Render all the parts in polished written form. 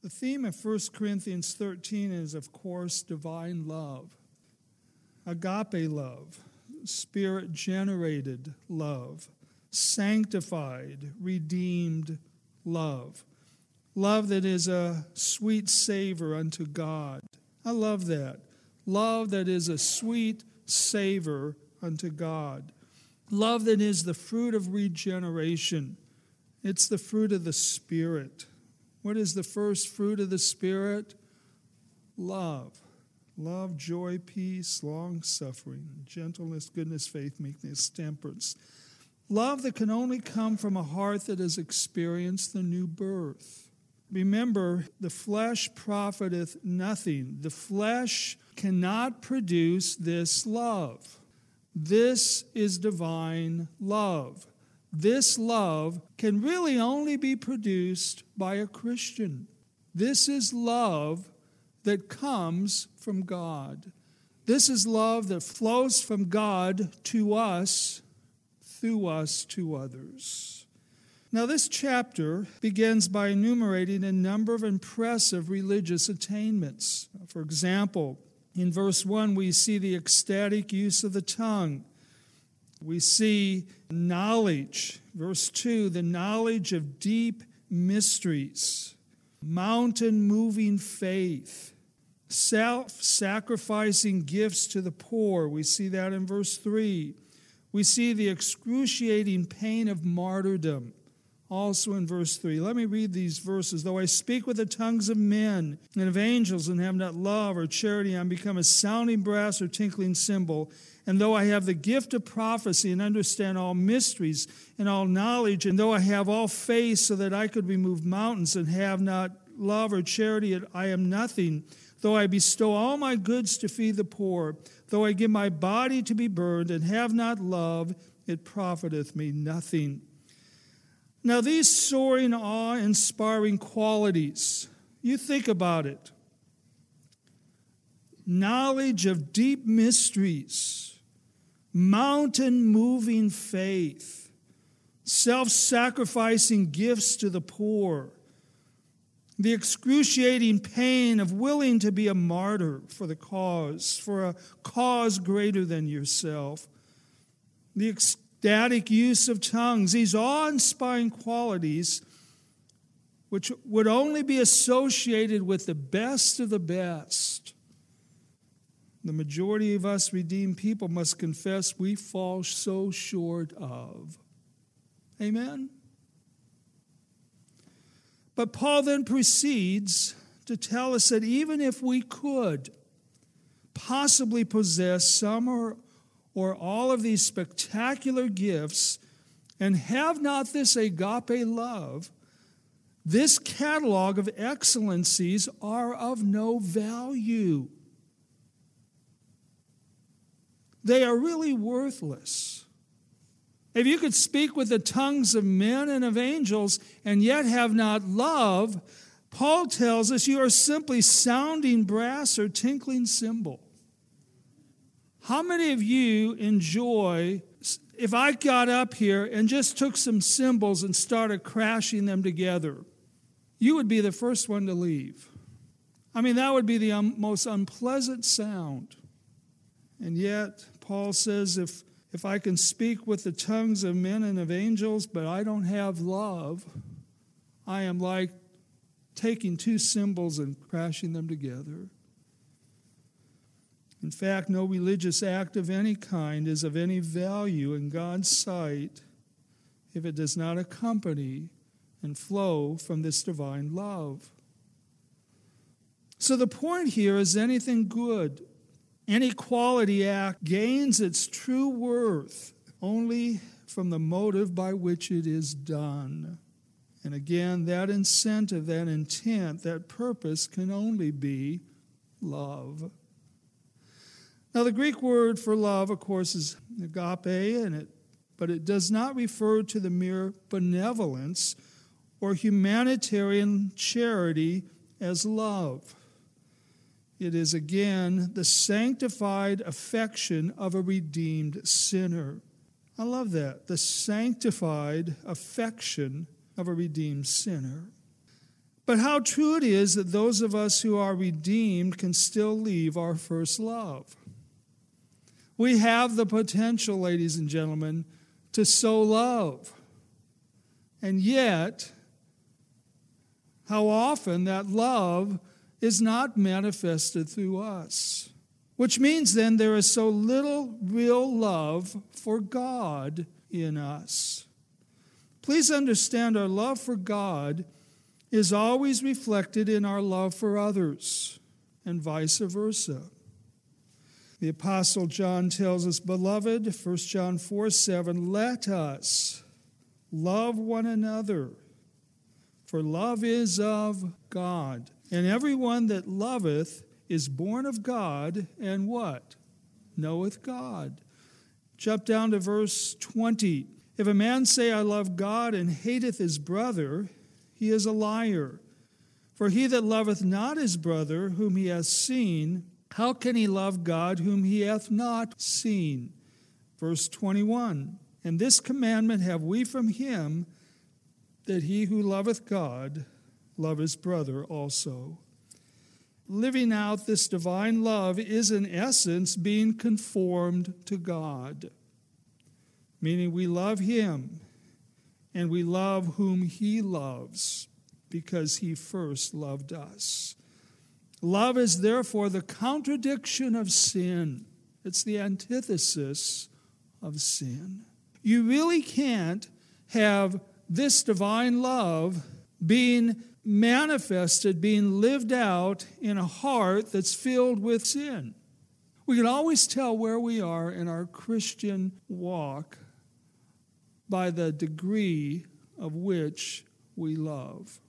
The theme of 1 Corinthians 13 is, of course, divine love. Agape love, Spirit-generated love, sanctified, redeemed love. Love that is a sweet savor unto God. I love that. Love that is a sweet savor unto God. Love that is the fruit of regeneration. It's the fruit of the Spirit. What is the first fruit of the Spirit? Love. Love, joy, peace, long-suffering, gentleness, goodness, faith, meekness, temperance. Love that can only come from a heart that has experienced the new birth. Remember, the flesh profiteth nothing. The flesh cannot produce this love. This is divine love. This love can really only be produced by a Christian. This is love that comes from God. This is love that flows from God to us, through us to others. Now, this chapter begins by enumerating a number of impressive religious attainments. For example, in verse 1, we see the ecstatic use of the tongue. We see knowledge. Verse 2, the knowledge of deep mysteries. Mountain-moving faith. Self-sacrificing gifts to the poor. We see that in verse 3. We see the excruciating pain of martyrdom. Also in verse 3. Let me read these verses. Though I speak with the tongues of men and of angels and have not love or charity, I am become a sounding brass or tinkling cymbal. And though I have the gift of prophecy and understand all mysteries and all knowledge, and though I have all faith so that I could remove mountains and have not love or charity, I am nothing. Though I bestow all my goods to feed the poor, though I give my body to be burned and have not love, it profiteth me nothing. Now, these soaring, awe-inspiring qualities, you think about it. Knowledge of deep mysteries, mountain-moving faith, self-sacrificing gifts to the poor, the excruciating pain of willing to be a martyr for the cause, for a cause greater than yourself, the ecstatic use of tongues, these awe-inspiring qualities which would only be associated with the best of the best. The majority of us redeemed people must confess we fall so short of. Amen? But Paul then proceeds to tell us that even if we could possibly possess some or all of these spectacular gifts and have not this agape love, this catalog of excellencies are of no value. They are really worthless. If you could speak with the tongues of men and of angels and yet have not love, Paul tells us you are simply sounding brass or tinkling cymbal. How many of you enjoy, if I got up here and just took some cymbals and started crashing them together, you would be the first one to leave. I mean, that would be the most unpleasant sound. And yet, Paul says, if I can speak with the tongues of men and of angels, but I don't have love, I am like taking two cymbals and crashing them together. In fact, no religious act of any kind is of any value in God's sight if it does not accompany and flow from this divine love. So the point here is anything good, any quality act gains its true worth only from the motive by which it is done. And again, that incentive, that intent, that purpose can only be love. Now, the Greek word for love, of course, is agape, but it does not refer to the mere benevolence or humanitarian charity as love. It is, again, the sanctified affection of a redeemed sinner. I love that. The sanctified affection of a redeemed sinner. But how true it is that those of us who are redeemed can still leave our first love. We have the potential, ladies and gentlemen, to so love. And yet, how often that love is not manifested through us. Which means then there is so little real love for God in us. Please understand, our love for God is always reflected in our love for others, and vice versa. The Apostle John tells us, Beloved, 1 John 4:7, let us love one another, for love is of God. And everyone that loveth is born of God, and what? Knoweth God. Jump down to verse 20. If a man say, I love God, and hateth his brother, he is a liar. For he that loveth not his brother, whom he hath seen, how can he love God, whom he hath not seen? Verse 21. And this commandment have we from him, that he who loveth God love his brother also. Living out this divine love is in essence being conformed to God, meaning we love him and we love whom he loves because he first loved us. Love is therefore the contradiction of sin. It's the antithesis of sin. You really can't have this divine love being manifested, being lived out in a heart that's filled with sin. We can always tell where we are in our Christian walk by the degree of which we love.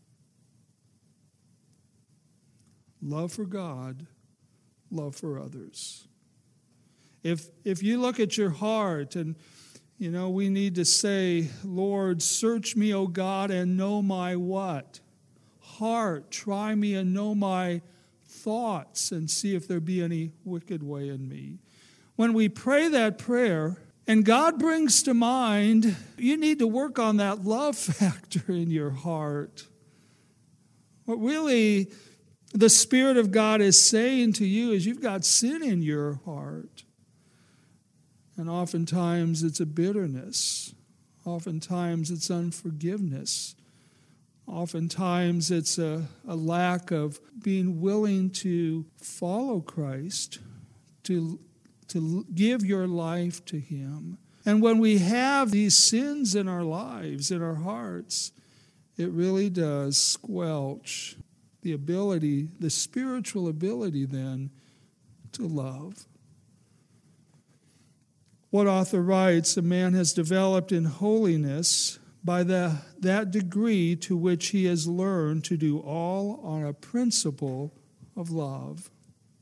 Love for God, love for others. If you look at your heart, and we need to say, Lord, search me, O God, and know my what? Heart. Try me and know my thoughts, and see if there be any wicked way in me. When we pray that prayer, and God brings to mind, you need to work on that love factor in your heart. What really the Spirit of God is saying to you is you've got sin in your heart. And oftentimes it's a bitterness. Oftentimes it's unforgiveness. Oftentimes it's a lack of being willing to follow Christ, to give your life to him. And when we have these sins in our lives, in our hearts, it really does squelch the ability, the spiritual ability then, to love. One author writes, a man has developed in holiness by that degree to which he has learned to do all on a principle of love.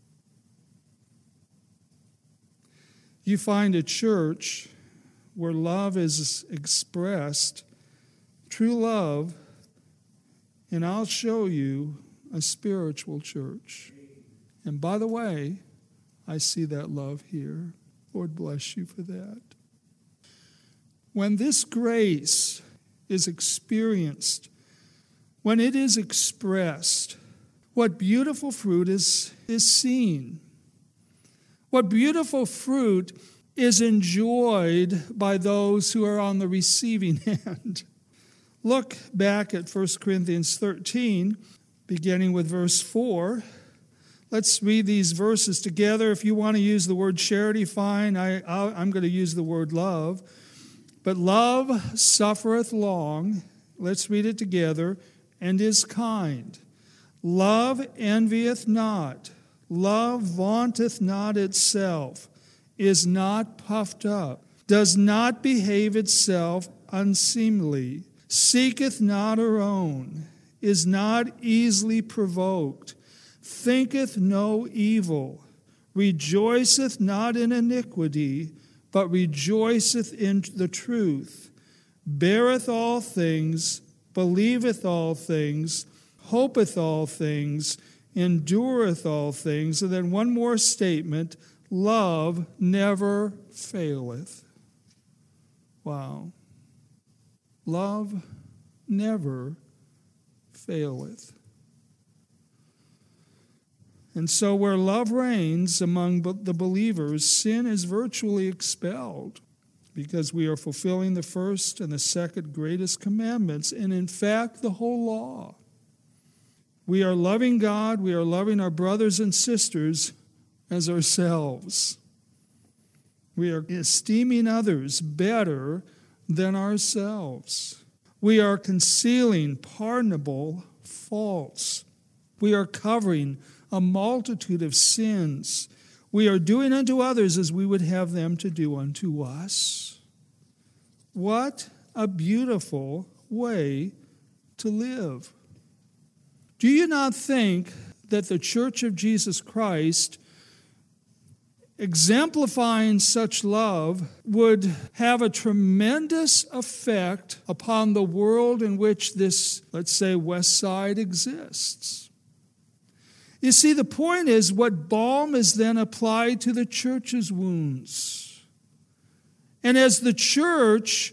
You find a church where love is expressed, true love, and I'll show you a spiritual church. And by the way, I see that love here. Lord bless you for that. When this grace is experienced, when it is expressed, what beautiful fruit is seen. What beautiful fruit is enjoyed by those who are on the receiving end. Look back at 1 Corinthians 13, beginning with verse 4. Let's read these verses together. If you want to use the word charity, fine. I'm going to use the word love. But love suffereth long, let's read it together, and is kind. Love envieth not. Love vaunteth not itself, is not puffed up, does not behave itself unseemly, seeketh not her own, is not easily provoked, thinketh no evil, rejoiceth not in iniquity, but rejoiceth in the truth, beareth all things, believeth all things, hopeth all things, endureth all things. And then one more statement, love never faileth. Wow. Love never faileth. And so where love reigns among the believers, sin is virtually expelled, because we are fulfilling the first and the second greatest commandments, and in fact, the whole law. We are loving God, we are loving our brothers and sisters as ourselves. We are esteeming others better than ourselves. We are concealing pardonable faults. We are covering a multitude of sins. We are doing unto others as we would have them to do unto us. What a beautiful way to live. Do you not think that the Church of Jesus Christ, exemplifying such love, would have a tremendous effect upon the world in which this, let's say, West Side exists? You see, the point is, what balm is then applied to the church's wounds. And as the church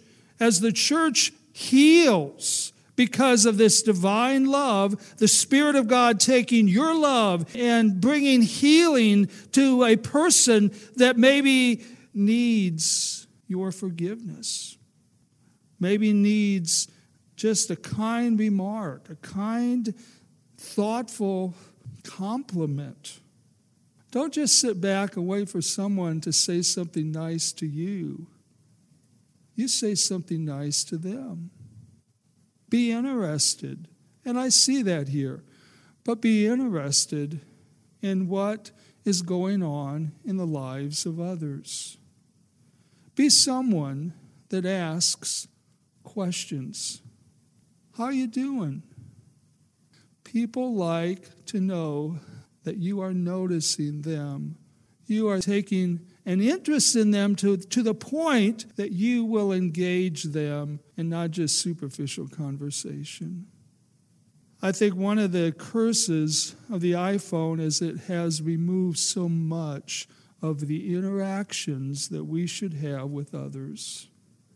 heals because of this divine love, the Spirit of God taking your love and bringing healing to a person that maybe needs your forgiveness, maybe needs just a kind remark, a kind, thoughtful compliment. Don't just sit back and wait for someone to say something nice to you. You say something nice to them. Be interested, and I see that here, but be interested in what is going on in the lives of others. Be someone that asks questions. How are you doing? People like to know that you are noticing them. You are taking an interest in them to the point that you will engage them in not just superficial conversation. I think one of the curses of the iPhone is it has removed so much of the interactions that we should have with others.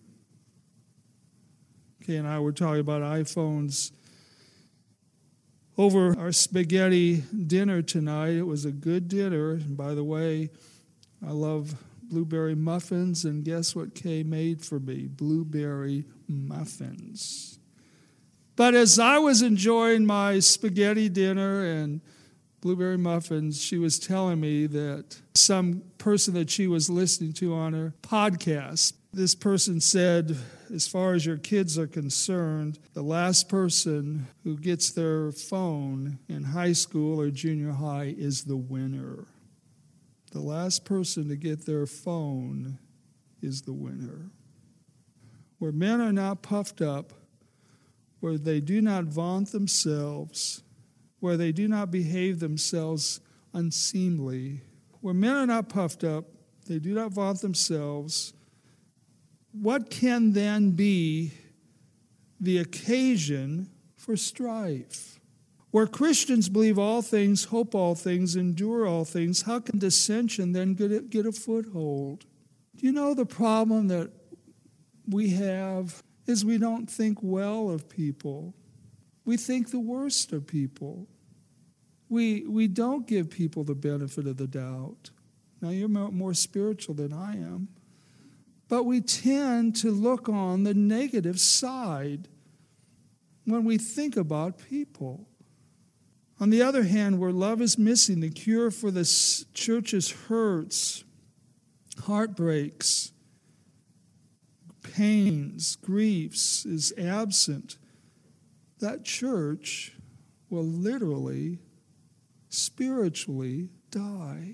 Kay and I were talking about iPhones over our spaghetti dinner tonight. It was a good dinner. And by the way, I love blueberry muffins, and guess what Kay made for me? Blueberry muffins. But as I was enjoying my spaghetti dinner and blueberry muffins, she was telling me that some person that she was listening to on her podcast, this person said, as far as your kids are concerned, the last person who gets their phone in high school or junior high is the winner. The last person to get their phone is the winner. Where men are not puffed up, where they do not vaunt themselves, where they do not behave themselves unseemly, where men are not puffed up, they do not vaunt themselves, what can then be the occasion for strife? Where Christians believe all things, hope all things, endure all things, how can dissension then get a foothold? Do you know the problem that we have is we don't think well of people. We think the worst of people. We don't give people the benefit of the doubt. Now, you're more spiritual than I am. But we tend to look on the negative side when we think about people. On the other hand, where love is missing, the cure for the church's hurts, heartbreaks, pains, griefs is absent, that church will literally, spiritually die.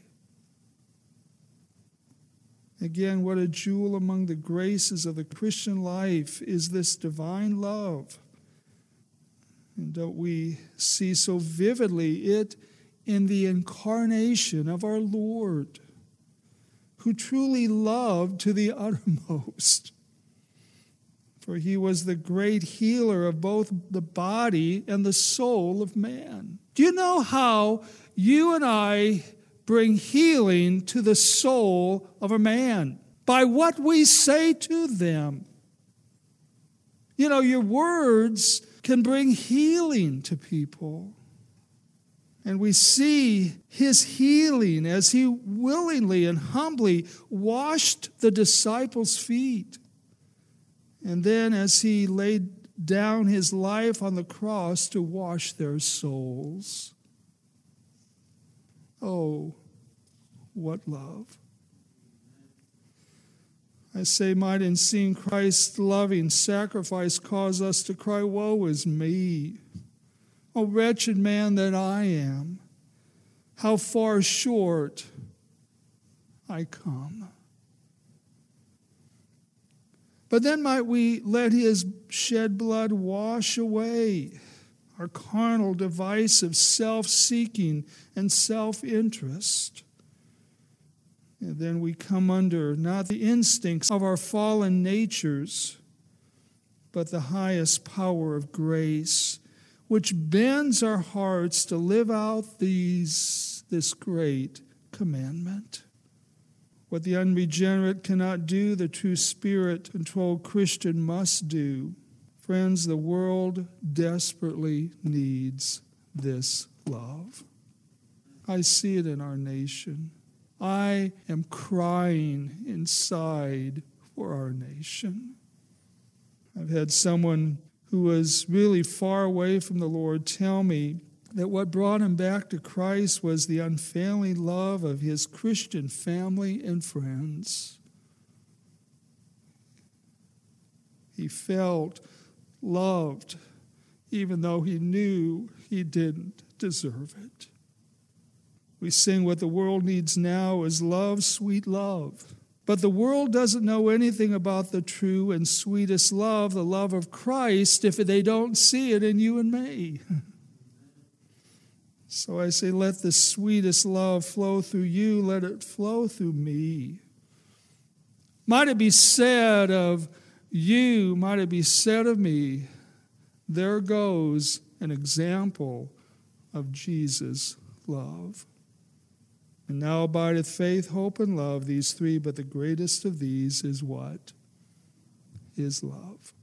Again, what a jewel among the graces of the Christian life is this divine love. And don't we see so vividly it in the incarnation of our Lord, who truly loved to the uttermost? For he was the great healer of both the body and the soul of man. Do you know how you and I bring healing to the soul of a man? By what we say to them. You know, your words can bring healing to people. And we see his healing as he willingly and humbly washed the disciples' feet. And then as he laid down his life on the cross to wash their souls. Oh, what love. I say, might in seeing Christ's loving sacrifice cause us to cry, woe is me. O wretched man that I am, how far short I come. But then might we let his shed blood wash away our carnal device of self-seeking and self-interest. And then we come under not the instincts of our fallen natures, but the highest power of grace, which bends our hearts to live out this great commandment. What the unregenerate cannot do, the true Spirit-controlled Christian must do. Friends, the world desperately needs this love. I see it in our nation. I am crying inside for our nation. I've had someone who was really far away from the Lord tell me that what brought him back to Christ was the unfailing love of his Christian family and friends. He felt loved, even though he knew he didn't deserve it. We sing, what the world needs now is love, sweet love. But the world doesn't know anything about the true and sweetest love, the love of Christ, if they don't see it in you and me. So I say, let the sweetest love flow through you, let it flow through me. Might it be said of you, might it be said of me, there goes an example of Jesus' love. And now abideth faith, hope, and love, these three, but the greatest of these is what? Is love.